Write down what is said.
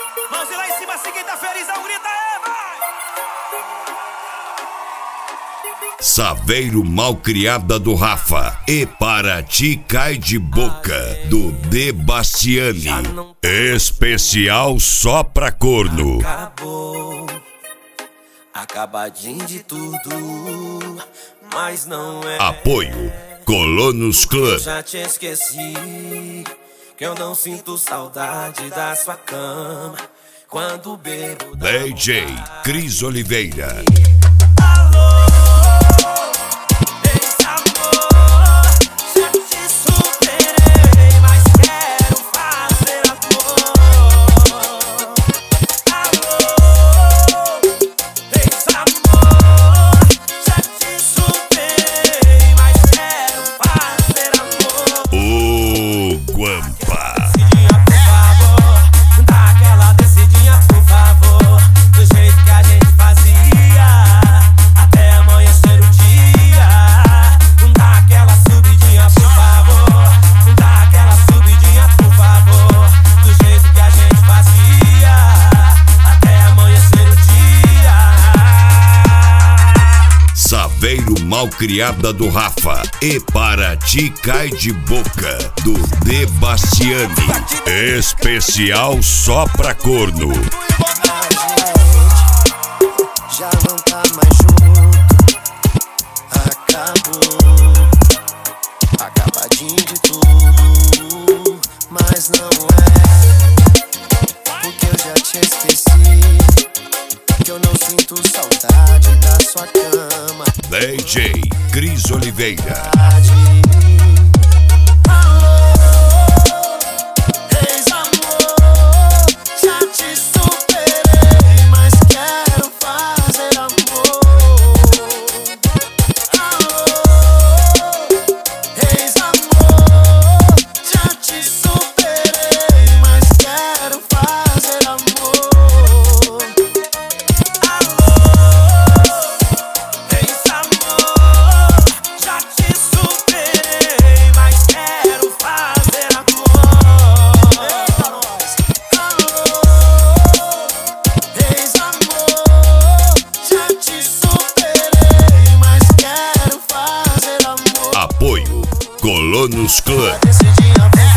Mãozinha lá em cima, assim quem tá felizão, grita aí, vai! Saveiro Malcriada do Rafa e Para Ti Cai de Boca do De Bastiani. Especial só pra corno. Acabou, acabadinho de tudo, mas não é. Apoio Colonos Clã. Já te esqueci, que eu não sinto saudade da sua cama quando bebo. DJ Cris Oliveira. Saveiro Malcriada do Rafa e Para Ti Cai de Boca do De Bastiani. Especial só pra corno. Já não tá mais junto, acabou, acabadinho de tudo, mas não é, porque eu já te esqueci, que eu não sinto saudade da sua cama. DJ Cris Oliveira. Apoio Colonos Clã.